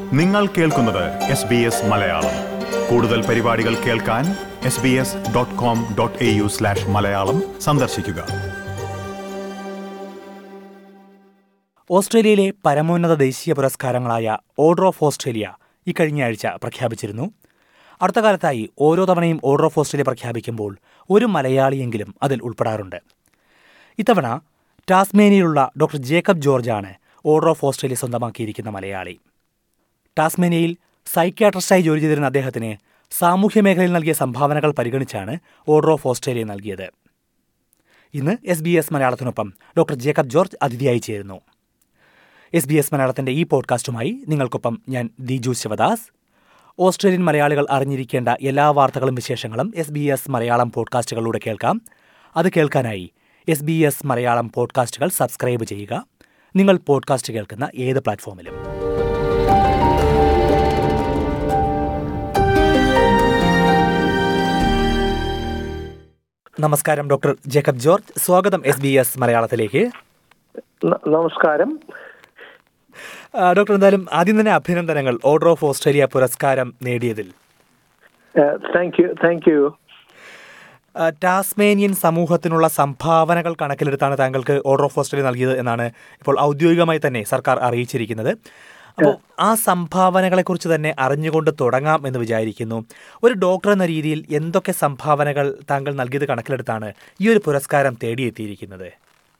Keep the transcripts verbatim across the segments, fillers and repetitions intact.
നിങ്ങൾ കേൾക്കുന്നത് S B S Malayalam. കൂടുതൽ പരിപാടികൾ കേൾക്കാൻ S B S dot com dot A U slash Malayalam സന്ദർശിക്കുക. ഓസ്ട്രേലിയയിലെ പരമോന്നത ദേശീയ പുരസ്കാരങ്ങളായ ഓർഡർ ഓഫ് ഓസ്ട്രേലിയ ഇക്കഴിഞ്ഞ ആഴ്ച പ്രഖ്യാപിച്ചിരുന്നു. അടുത്ത കാലത്തായി ഓരോ തവണയും ഓർഡർ ഓഫ് ഓസ്ട്രേലിയ പ്രഖ്യാപിക്കുമ്പോൾ ഒരു മലയാളിയെങ്കിലും അതിൽ ഉൾപ്പെടാറുണ്ട്. ഇത്തവണ ടാസ്മേനിയയിലുള്ള ഡോക്ടർ ജേക്കബ് ജോർജാണ് ഓർഡർ ഓഫ് ഓസ്ട്രേലിയ സ്വന്തമാക്കിയിരിക്കുന്ന മലയാളി. ടാസ്മേനിയയിൽ സൈക്യാട്രിസ്റ്റായി ജോലി ചെയ്തിരുന്ന അദ്ദേഹത്തിന് സാമൂഹ്യ മേഖലയിൽ നൽകിയ സംഭാവനകൾ പരിഗണിച്ചാണ് ഓർഡർ ഓഫ് ഓസ്ട്രേലിയ നൽകിയത്. ഇന്ന് എസ് ബി എസ് മലയാളത്തിനൊപ്പം ഡോക്ടർ ജേക്കബ് ജോർജ് അതിഥിയായി ചേരുന്നു. എസ് ബി എസ് മലയാളത്തിന്റെ ഈ പോഡ്കാസ്റ്റുമായി നിങ്ങൾക്കൊപ്പം ഞാൻ ദിജു ശിവദാസ്. ഓസ്ട്രേലിയൻ മലയാളികൾ അറിഞ്ഞിരിക്കേണ്ട എല്ലാ വാർത്തകളും വിശേഷങ്ങളും എസ് ബി എസ് മലയാളം പോഡ്കാസ്റ്റുകളിലൂടെ കേൾക്കാം. അത് കേൾക്കാനായി എസ് ബി എസ് മലയാളം പോഡ്കാസ്റ്റുകൾ സബ്സ്ക്രൈബ് ചെയ്യുക. നിങ്ങൾ പോഡ്കാസ്റ്റ് കേൾക്കുന്ന ഏത് പ്ലാറ്റ്ഫോമിലും. നമസ്കാരം ഡോക്ടർ ജേക്കബ് ജോർജ്, സ്വാഗതം എസ് ബി എസ് മലയാളത്തിലേക്ക്. നമസ്കാരം ഡോക്ടർ. എന്തായാലും ആദ്യം തന്നെ അഭിനന്ദനങ്ങൾ ഓർഡർ ഓഫ് ഓസ്ട്രേലിയ പുരസ്കാരം നേടിയതിൽ. Thank you thank you Tasmanian സമൂഹത്തിനുള്ള സംഭാവനകൾ കണക്കിലെടുത്താണ് താങ്കൾക്ക് ഓർഡർ ഓഫ് ഓസ്ട്രേലിയ നൽകിയത് എന്നാണ് ഇപ്പോൾ ഔദ്യോഗികമായി തന്നെ സർക്കാർ അറിയിച്ചിരിക്കുന്നത്. അപ്പോൾ ആ സംഭാവനകളെക്കുറിച്ച് തന്നെ അറിഞ്ഞുകൊണ്ട് തുടങ്ങാം എന്ന് വിചാരിക്കുന്നു. ഒരു ഡോക്ടർ എന്ന രീതിയിൽ എന്തൊക്കെ സംഭാവനകൾ താങ്കൾ നൽകിയത് കണക്കിലെടുത്താണ് ഈ ഒരു പുരസ്കാരം തേടിയെത്തിയിരിക്കുന്നത്?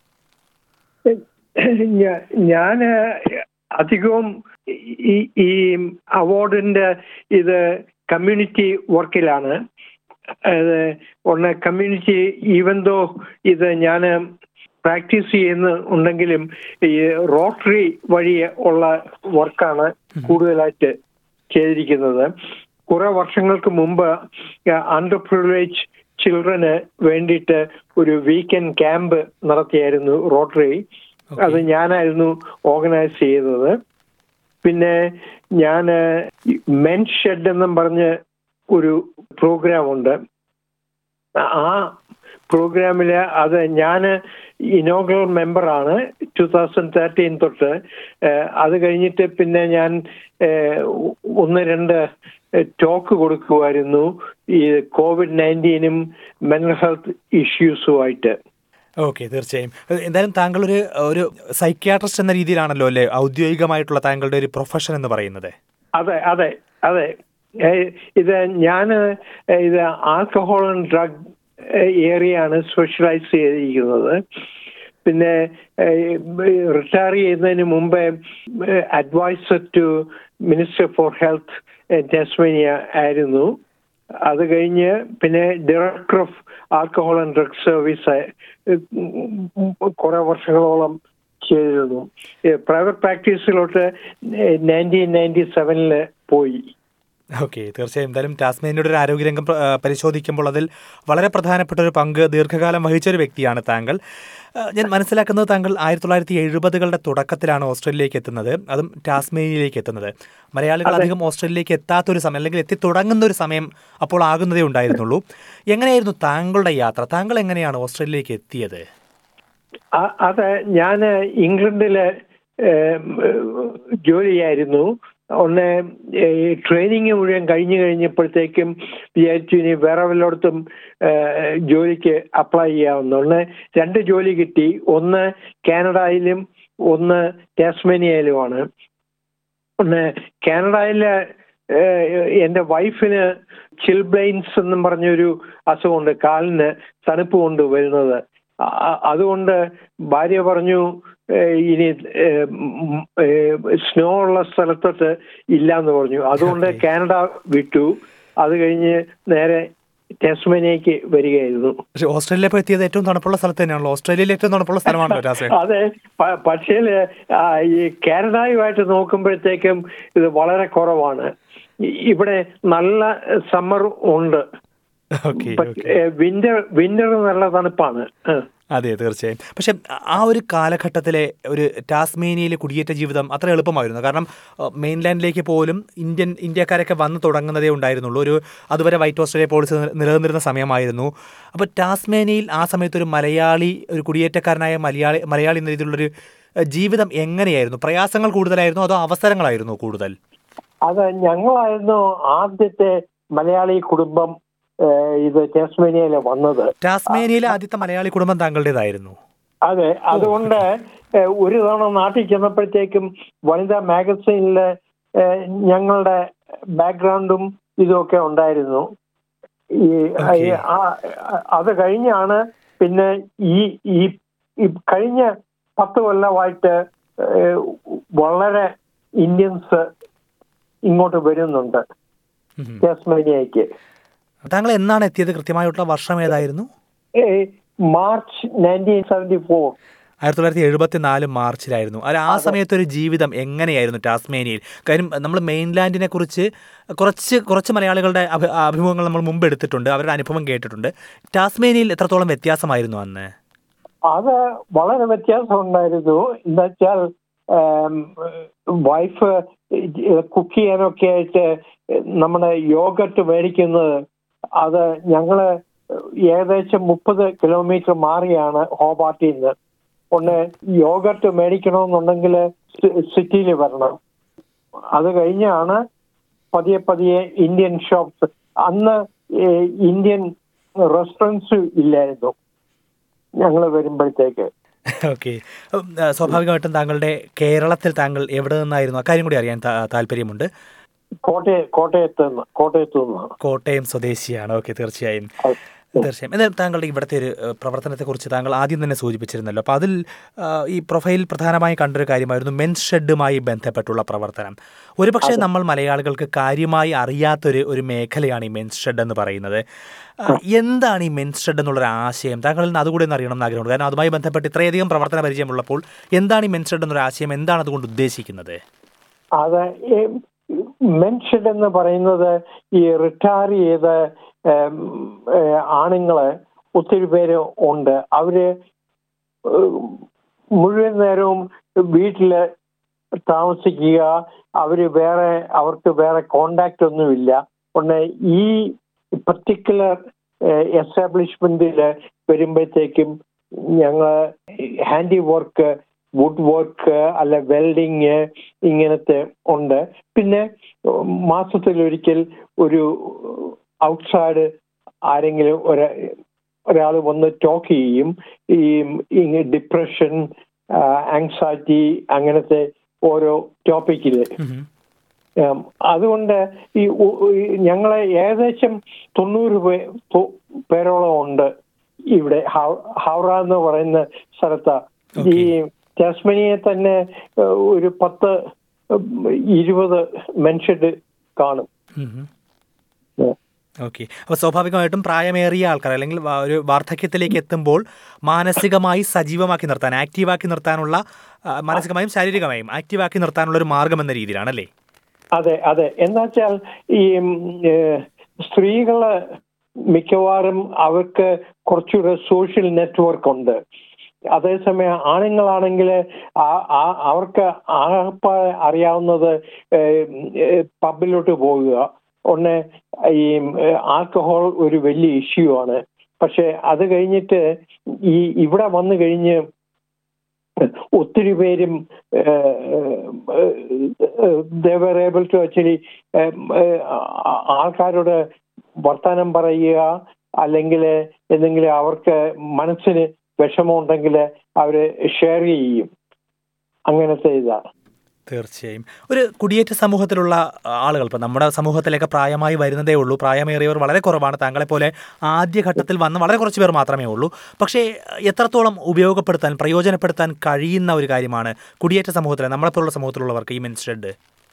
ഞാൻ അധികവും ഈ അവാർഡിന്റെ ഇത് കമ്മ്യൂണിറ്റി വർക്കിലാണ്. ഒന്ന് കമ്മ്യൂണിറ്റി ഈവൻ ദോ ഇത് ഞാൻ പ്രാക്ടീസ് ചെയ്യുന്നുണ്ടെങ്കിലും ഈ റോട്ടറി വഴി ഉള്ള വർക്കാണ് കൂടുതലായിട്ട് ചെയ്തിരിക്കുന്നത്. കുറെ വർഷങ്ങൾക്ക് മുമ്പ് അണ്ടർ പ്രിവിലേജ് ചിൽഡ്രന് വേണ്ടിയിട്ട് ഒരു വീക്കെൻഡ് ക്യാമ്പ് നടത്തിയായിരുന്നു റോട്ടറി. അത് ഞാനായിരുന്നു ഓർഗനൈസ് ചെയ്തത്. പിന്നെ ഞാൻ മെൻസ് ഷെഡ് എന്നും പറഞ്ഞ് ഒരു പ്രോഗ്രാം ഉണ്ട്. ആ പ്രോഗ്രാമിൽ അത് ഞാൻ ഇനോഗ്രൽ മെമ്പറാണ് ടു തൗസൻഡ് തേർട്ടീൻ തൊട്ട്. അത് കഴിഞ്ഞിട്ട് പിന്നെ ഞാൻ ഒന്ന് രണ്ട് ടോക്ക് കൊടുക്കുമായിരുന്നു ഈ കോവിഡ് നയൻറ്റീനും മെന്റൽ ഹെൽത്ത് ഇഷ്യൂസുമായിട്ട്. ഓക്കെ, തീർച്ചയായും. എന്തായാലും താങ്കൾ ഒരു ഒരു സൈക്യാട്രിസ്റ്റ് എന്ന രീതിയിലാണല്ലോ അല്ലേ ഔദ്യോഗികമായിട്ടുള്ള താങ്കളുടെ ഒരു പ്രൊഫഷൻ എന്ന് പറയുന്നത്? അതെ അതെ അതെ ഇത് ഞാൻ ഇത് ആൽക്കഹോൾ ആൻഡ് ഡ്രഗ് ഏരിയയാണ് സ്പെഷ്യലൈസ് ചെയ്തിരിക്കുന്നത്. പിന്നെ റിട്ടയർ ചെയ്യുന്നതിന് മുമ്പേ adviser to minister for health Tasmania ആയിരുന്നു. അത് കഴിഞ്ഞ് പിന്നെ director of alcohol and drug service കുറെ വർഷങ്ങളോളം ചെയ്തിരുന്നു. പ്രൈവറ്റ് പ്രാക്ടീസിലോട്ട് നയൻറ്റീൻ നയൻറ്റി സെവനില് പോയി. ഓക്കെ, തീർച്ചയായും. എന്തായാലും ടാസ്മേനിയയുടെ ഒരു ആരോഗ്യരംഗം പരിശോധിക്കുമ്പോൾ അതിൽ വളരെ പ്രധാനപ്പെട്ട ഒരു പങ്ക് ദീർഘകാലം വഹിച്ച ഒരു വ്യക്തിയാണ് താങ്കൾ. ഞാൻ മനസ്സിലാക്കുന്നത് താങ്കൾ ആയിരത്തി തൊള്ളായിരത്തി എഴുപതുകളുടെ തുടക്കത്തിലാണ് ഓസ്ട്രേലിയയിലേക്ക് എത്തുന്നത്, അതും ടാസ്മേനിയയിലേക്ക് എത്തുന്നത്. മലയാളികൾ അധികം ഓസ്ട്രേലിയയിലേക്ക് എത്താത്തൊരു സമയം, അല്ലെങ്കിൽ എത്തി തുടങ്ങുന്ന ഒരു സമയം അപ്പോൾ ആകുന്നതേ ഉണ്ടായിരുന്നുള്ളൂ. എങ്ങനെയായിരുന്നു താങ്കളുടെ യാത്ര? താങ്കൾ എങ്ങനെയാണ് ഓസ്ട്രേലിയയിലേക്ക് എത്തിയത്? അതെ, ഞാൻ ഇംഗ്ലണ്ടില് ജോലിയായിരുന്നു. ഒന്ന് ട്രെയിനിങ് മുഴുവൻ കഴിഞ്ഞു കഴിഞ്ഞപ്പോഴത്തേക്കും വിചാരിച്ചു ഇനി വേറെ വല്ലയിടത്തും ജോലിക്ക് അപ്ലൈ ചെയ്യാവുന്ന. ഒന്ന് രണ്ട് ജോലി കിട്ടി. ഒന്ന് കാനഡയിലും ഒന്ന് ടാസ്മേനിയയിലുമാണ്. ഒന്ന് കാനഡയില് എൻ്റെ വൈഫിന് ചിൽബ്ലെയിൻസ് എന്നും പറഞ്ഞൊരു അസുഖമുണ്ട്, കാലിന് തണുപ്പ് കൊണ്ട് വരുന്നത്. അതുകൊണ്ട് ഭാര്യ പറഞ്ഞു ഇനി സ്നോ ഉള്ള സ്ഥലത്തോട്ട് ഇല്ലാന്ന് പറഞ്ഞു. അതുകൊണ്ട് കാനഡ വിട്ടു. അത് കഴിഞ്ഞ് നേരെ ടാസ്മേനിയക്ക് വരികയായിരുന്നു. ഓസ്ട്രേലിയ എത്തിയത് ഏറ്റവും തണുപ്പുള്ള സ്ഥലത്ത് തന്നെയാണല്ലോ. ഓസ്ട്രേലിയയിലെ ഏറ്റവും തണുപ്പുള്ള സ്ഥലമാണല്ലോ. അതെ, പക്ഷേ ഈ കാനഡയുമായിട്ട് നോക്കുമ്പോഴത്തേക്കും ഇത് വളരെ കുറവാണ്. ഇവിടെ നല്ല സമ്മർ ഉണ്ട്, വിന്റർ വിന്റർ നല്ല തണുപ്പാണ്. അതെ, തീർച്ചയായും. പക്ഷെ ആ ഒരു കാലഘട്ടത്തിലെ ഒരു ടാസ്മേനിയയിലെ കുടിയേറ്റ ജീവിതം അത്ര എളുപ്പമായിരുന്നു. കാരണം മെയിൻലാൻഡിലേക്ക് പോലും ഇന്ത്യൻ ഇന്ത്യക്കാരൊക്കെ വന്ന് തുടങ്ങുന്നതേ ഉണ്ടായിരുന്നുള്ളൂ. ഒരു അതുവരെ വൈറ്റ് ഓസ്ട്രേലിയ പോളിസി നിലനിന്നിരുന്ന സമയമായിരുന്നു. അപ്പോൾ ടാസ്മേനിയയിൽ ആ സമയത്ത് ഒരു മലയാളി, ഒരു കുടിയേറ്റക്കാരനായ മലയാളി മലയാളി എന്ന രീതിയിലുള്ളൊരു ജീവിതം എങ്ങനെയായിരുന്നു? പ്രയാസങ്ങൾ കൂടുതലായിരുന്നു അതോ അവസരങ്ങളായിരുന്നു കൂടുതൽ? അത് ഞങ്ങളായിരുന്നു ആദ്യത്തെ മലയാളി കുടുംബം ഇത് ടാസ്മേനിയയിൽ വന്നത്. ടാസ്മേനിയയിലെ ആദ്യത്തെ മലയാളി കുടുംബം താങ്കളുടേതായിരുന്നു? അതെ. അതുകൊണ്ട് ഒരു തവണ നാട്ടിൽ ചെന്നപ്പോഴത്തേക്കും വനിതാ മാഗസീനില് ഞങ്ങളുടെ ബാക്ക്ഗ്രൗണ്ടും ഇതുമൊക്കെ ഉണ്ടായിരുന്നു. ഈ അത് കഴിഞ്ഞാണ് പിന്നെ ഈ ഈ കഴിഞ്ഞ പത്ത് കൊല്ലമായിട്ട് വളരെ ഇന്ത്യൻസ് ഇങ്ങോട്ട് വരുന്നുണ്ട് ടാസ്മേനിയയ്ക്ക്. താങ്കൾ എന്നാണ് എത്തിയത്? കൃത്യമായിട്ടുള്ള വർഷം ഏതായിരുന്നു? മാർച്ച് നയൻറ്റീൻ സെവൻറ്റി ഫോർ ആയിരത്തി തൊള്ളായിരത്തി എഴുപത്തി നാല് മാർച്ചിലായിരുന്നു. അത് ആ സമയത്തൊരു ജീവിതം എങ്ങനെയായിരുന്നു ടാസ്മേനിയയിൽ? കാര്യം നമ്മൾ മെയിൻലാൻഡിനെ കുറിച്ച് കുറച്ച് കുറച്ച് മലയാളികളുടെ അഭിമുഖങ്ങൾ നമ്മൾ മുമ്പ് എടുത്തിട്ടുണ്ട്, അവരുടെ അനുഭവം കേട്ടിട്ടുണ്ട്. ടാസ്മേനിയയിൽ എത്രത്തോളം വ്യത്യാസമായിരുന്നു അന്ന്? അത് വളരെ വ്യത്യാസം ഉണ്ടായിരുന്നു. എന്താ വെച്ചാൽ വൈഫ് കുക്ക് ചെയ്യാനൊക്കെ ആയിട്ട് നമ്മുടെ യോഗട്ട് മേടിക്കുന്നത് അത് ഞങ്ങള് ഏകദേശം മുപ്പത് കിലോമീറ്റർ മാറിയാണ് ഹോബാർട്ടിൽ നിന്ന്. ഒന്ന് യോഗട്ട് മേടിക്കണമെന്നുണ്ടെങ്കിൽ സിറ്റിയിൽ വരണം. അത് കഴിഞ്ഞാണ് പതിയെ പതിയെ ഇന്ത്യൻ ഷോപ്സ്. അന്ന് ഇന്ത്യൻ റെസ്റ്റോറൻറ്റ്സ് ഇല്ലായിരുന്നു ഞങ്ങൾ വരുമ്പോഴത്തേക്ക്. ഓക്കെ. സ്വാഭാവികമായിട്ടും താങ്കളുടെ കേരളത്തിൽ താങ്കൾ എവിടെ നിന്നായിരുന്നു? അക്കാര്യം കൂടി അറിയാൻ താല്പര്യമുണ്ട്. കോട്ടയം കോട്ടയത്ത് നിന്ന് കോട്ടയത്ത് നിന്നാണ്. കോട്ടയം സ്വദേശിയാണ്. ഓക്കെ, തീർച്ചയായും തീർച്ചയായും. എന്നാൽ താങ്കളുടെ ഇവിടുത്തെ ഒരു പ്രവർത്തനത്തെക്കുറിച്ച് താങ്കൾ ആദ്യം തന്നെ സൂചിപ്പിച്ചിരുന്നല്ലോ. അപ്പോൾ അതിൽ ഈ പ്രൊഫൈൽ പ്രധാനമായി കണ്ടൊരു കാര്യമായിരുന്നു മെൻസ് ഷെഡുമായി ബന്ധപ്പെട്ടുള്ള പ്രവർത്തനം. ഒരുപക്ഷെ നമ്മൾ മലയാളികൾക്ക് കാര്യമായി അറിയാത്തൊരു ഒരു മേഖലയാണ് ഈ മെൻസ് ഷെഡ് എന്ന് പറയുന്നത്. എന്താണ് ഈ മെൻസ് ഷെഡ് എന്നുള്ളൊരു ആശയം? താങ്കളിൽ നിന്ന് അതുകൂടി ഒന്ന് അറിയണം എന്ന് ആഗ്രഹമുണ്ട്. കാരണം അതുമായി ബന്ധപ്പെട്ട് ഇത്രയധികം പ്രവർത്തന പരിചയമുള്ളപ്പോൾ എന്താണ് ഈ മെൻസ് ഷെഡ് എന്നൊരു ആശയം? എന്താണ് അതുകൊണ്ട് ഉദ്ദേശിക്കുന്നത്? അത് മെൻസ് ഷെഡ് എന്ന് പറയുന്നത് ഈ റിട്ടയർ ചെയ്ത ആണുങ്ങള് ഒത്തിരി പേര് ഉണ്ട്. അവര് മുഴുവൻ നേരവും വീട്ടില് താമസിക്കുക, അവര് വേറെ അവർക്ക് വേറെ കോണ്ടാക്ട് ഒന്നുമില്ല. ഒന്ന് ഈ പർട്ടിക്കുലർ എസ്റ്റാബ്ലിഷ്മെന്റില് വരുമ്പോഴത്തേക്കും ഞങ്ങൾ ഹാൻഡി വർക്ക്, വുഡ് വർക്ക് അല്ല വെൽഡിങ് ഇങ്ങനത്തെ ഉണ്ട്. പിന്നെ മാസത്തിലൊരിക്കൽ ഒരു ഔട്ട്സൈഡ് ആരെങ്കിലും ഒരാ ഒരാൾ വന്ന് ടോക്ക് ചെയ്യും. ഈ ഡിപ്രഷൻ, ആങ്സൈറ്റി അങ്ങനത്തെ ഓരോ ടോപ്പിക്കില്. അതുകൊണ്ട് ഈ ഞങ്ങളെ ഏകദേശം തൊണ്ണൂറ് പേ പേരോളം ഉണ്ട് ഇവിടെ ഹൗറ എന്ന് പറയുന്ന സ്ഥലത്ത്. ഈ ടാസ്മേനിയയിൽ തന്നെ ഒരു പത്ത് ഇരുപത് മെൻഷഡ് കാണും. ഓക്കെ. അപ്പോൾ സ്വാഭാവികമായിട്ടും പ്രായമേറിയ ആൾക്കാർ അല്ലെങ്കിൽ ഒരു വാർദ്ധക്യത്തിലേക്ക് എത്തുമ്പോൾ മാനസികമായി സജീവമാക്കി നിർത്താൻ, ആക്റ്റീവാക്കി നിർത്താനുള്ള, മാനസികമായും ശാരീരികമായും ആക്റ്റീവാക്കി നിർത്താനുള്ള ഒരു മാർഗം എന്ന രീതിയിലാണല്ലേ? അതെ അതെ. എന്താ വെച്ചാൽ ഈ സ്ത്രീകള് മിക്കവാറും അവർക്ക് കുറച്ചുകൂടെ സോഷ്യൽ നെറ്റ്വർക്ക് ഉണ്ട്. അതേസമയം ആണുങ്ങളാണെങ്കിൽ അവർക്ക് ആകെ അറിയാവുന്നത് പബ്ബിലോട്ട് പോകുക. ഒന്ന് ഈ ആൽക്കഹോൾ ഒരു വലിയ ഇഷ്യൂ ആണ്. പക്ഷെ അത് കഴിഞ്ഞിട്ട് ഈ ഇവിടെ വന്നു കഴിഞ്ഞ് ഒത്തിരി പേരും they were able to actually ആൾക്കാരോട് വർത്തമാനം പറയുക, അല്ലെങ്കിൽ എന്തെങ്കിലും അവർക്ക് മനസ്സിന് വിഷമമുണ്ടെങ്കിൽ അവര് ഷെയർ ചെയ്യും. അങ്ങനത്തെ ഇതാ. തീർച്ചയായും. ഒരു കുടിയേറ്റ സമൂഹത്തിലുള്ള ആളുകൾ, ഇപ്പം നമ്മുടെ സമൂഹത്തിലേക്ക് പ്രായമായി വരുന്നതേ ഉള്ളൂ, പ്രായമേറിയവർ വളരെ കുറവാണ്. താങ്കളെപ്പോലെ ആദ്യഘട്ടത്തിൽ വന്ന വളരെ കുറച്ച് പേർ മാത്രമേ ഉള്ളൂ. പക്ഷേ എത്രത്തോളം ഉപയോഗപ്പെടുത്താൻ, പ്രയോജനപ്പെടുത്താൻ കഴിയുന്ന ഒരു കാര്യമാണ് കുടിയേറ്റ സമൂഹത്തിലെ നമ്മളെപ്പോലുള്ള സമൂഹത്തിലുള്ളവർക്ക് ഈ മെൻസ് ഷെഡ്?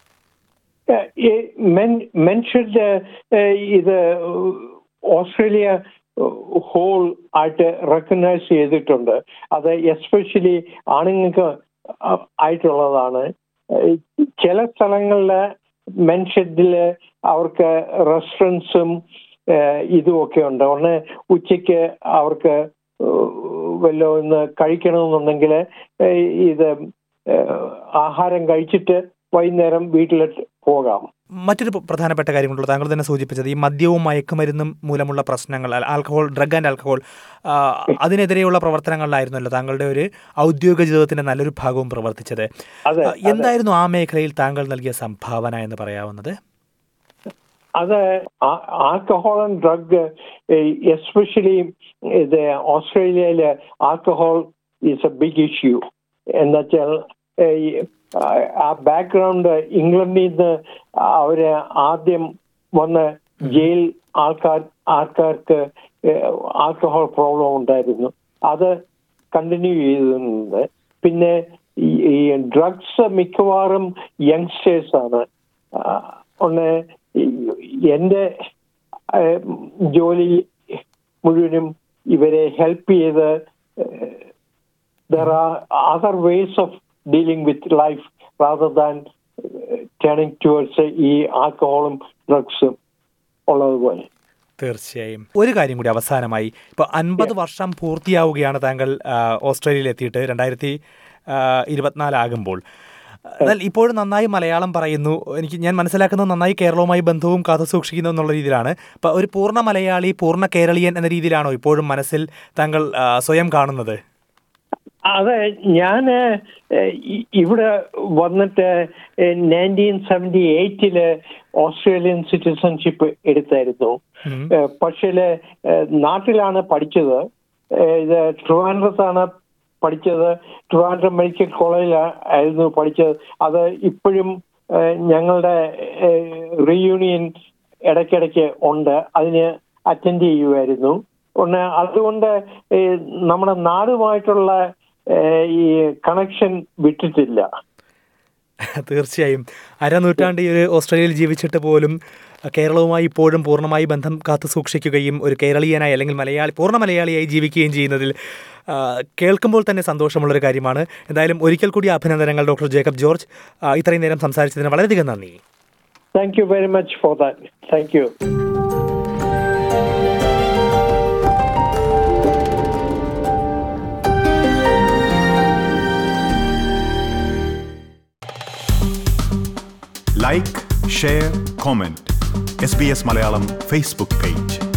മെൻസ് ഷെഡ് ഇത് ഓസ്ട്രേലിയ ഹോൾ ആയിട്ട് റെക്കഗ്നൈസ് ചെയ്തിട്ടുണ്ട്. അത് എസ്പെഷ്യലി ആണുങ്ങൾക്ക് ആയിട്ടുള്ളതാണ്. ചില സ്ഥലങ്ങളില് മെൻസ് ഷെഡില് അവർക്ക് റെസ്റ്റോറൻറ്റ്സും ഇതുമൊക്കെ ഉണ്ട്. ഒന്ന് ഉച്ചയ്ക്ക് അവർക്ക് വല്ല ഒന്ന് കഴിക്കണമെന്നുണ്ടെങ്കിൽ ഇത് ആഹാരം കഴിച്ചിട്ട് വൈകുന്നേരം വീട്ടിലേക്ക് പോകാം. മറ്റൊരു പ്രധാനപ്പെട്ട കാര്യമുണ്ടല്ലോ, താങ്കൾ തന്നെ സൂചിപ്പിച്ചത് ഈ മദ്യവും മയക്കുമരുന്നും മൂലമുള്ള പ്രശ്നങ്ങൾ, ആൽക്കഹോൾ, ഡ്രഗ് ആൻഡ് ആൽക്കഹോൾ, അതിനെതിരെയുള്ള പ്രവർത്തനങ്ങളിലായിരുന്നല്ലോ താങ്കളുടെ ഒരു ഔദ്യോഗിക ജീവിതത്തിന്റെ നല്ലൊരു ഭാഗവും പ്രവർത്തിച്ചത്. എന്തായിരുന്നു ആ മേഖലയിൽ താങ്കൾ നൽകിയ സംഭാവന എന്ന് പറയാവുന്നത്? അത് ആൽക്കഹോൾ ആൻഡ് ഡ്രഗ്, എസ്പെഷ്യലി ഇത് ഓസ്ട്രേലിയയില് alcohol is a big issue. എന്നുവെച്ചാൽ ആ ബാക്ക്ഗ്രൗണ്ട് ഇംഗ്ലണ്ടിൽ നിന്ന് അവര് ആദ്യം വന്ന് ജയിൽ ആൾക്കാർ ആൾക്കാർക്ക് ആൽക്കഹോൾ പ്രോബ്ലം ഉണ്ടായിരുന്നു. അത് കണ്ടിന്യൂ ചെയ്തിരുന്നത്. പിന്നെ ഈ ഡ്രഗ്സ് മിക്കവാറും യങ്സ്റ്റേഴ്സ് ആണ്. ഒന്ന് എൻ്റെ ജോലി മുഴുവനും ഇവരെ ഹെൽപ്പ് ചെയ്ത് there are other ways of dealing with life rather than uh, turning towards ഈ ആൽക്കഹോളും ഡ്രഗ്സും ഉള്ളതുപോലെ. തീർച്ചയായും. ഒരു കാര്യം കൂടി അവസാനമായി, ഇപ്പോൾ അൻപത് വർഷം പൂർത്തിയാവുകയാണ് താങ്കൾ ഓസ്ട്രേലിയയിൽ എത്തിയിട്ട്, രണ്ടായിരത്തി ഇരുപത്തിനാലാകുമ്പോൾ. എന്നാൽ ഇപ്പോഴും നന്നായി മലയാളം പറയുന്നു. എനിക്ക് ഞാൻ മനസ്സിലാക്കുന്നത് നന്നായി കേരളവുമായി ബന്ധവും കാത്തു സൂക്ഷിക്കുന്നു എന്നുള്ള രീതിയിലാണ്. അപ്പോൾ ഒരു പൂർണ്ണ മലയാളി, പൂർണ്ണ കേരളീയൻ എന്ന രീതിയിലാണോ ഇപ്പോഴും മനസ്സിൽ താങ്കൾ സ്വയം കാണുന്നത്? അതെ, ഞാൻ ഇവിടെ വന്നിട്ട് നയൻറ്റീൻ സെവൻറ്റി എയ്റ്റില് ഓസ്ട്രേലിയൻ സിറ്റിസൺഷിപ്പ് എടുത്തായിരുന്നു. പക്ഷേ നാട്ടിലാണ് പഠിച്ചത്. ഇത് ട്രിവാൻഡ്രത്താണ് പഠിച്ചത്. ട്രിവാൻഡ്രം മെഡിക്കൽ കോളേജിലായിരുന്നു പഠിച്ചത്. അത് ഇപ്പോഴും ഞങ്ങളുടെ റീയൂണിയൻ ഇടയ്ക്കിടയ്ക്ക് ഉണ്ട്, അതിന് അറ്റൻഡ് ചെയ്യുമായിരുന്നു. ഒന്ന് അതുകൊണ്ട് നമ്മുടെ നാടുമായിട്ടുള്ള ഈ കണക്ഷൻ വിട്ടിട്ടില്ല. തീർച്ചയായും. അരനൂറ്റാണ്ട് ഈ ഒരു ഓസ്ട്രേലിയയിൽ ജീവിച്ചിട്ട് പോലും കേരളവുമായി ഇപ്പോഴും പൂർണ്ണമായി ബന്ധം കാത്തു സൂക്ഷിക്കുകയും ഒരു കേരളീയനായി അല്ലെങ്കിൽ മലയാളി പൂർണ്ണ മലയാളിയായി ജീവിക്കുകയും ചെയ്യുന്നതിൽ കേൾക്കുമ്പോൾ തന്നെ സന്തോഷമുള്ളൊരു കാര്യമാണ്. എന്തായാലും ഒരിക്കൽ കൂടി അഭിനന്ദനങ്ങൾ ഡോക്ടർ ജേക്കബ് ജോർജ്. ഇത്രയും നേരം സംസാരിച്ചതിന് വളരെയധികം നന്ദി. Thank you very much for that. Thank you. Like, share, comment. S B S Malayalam Facebook page.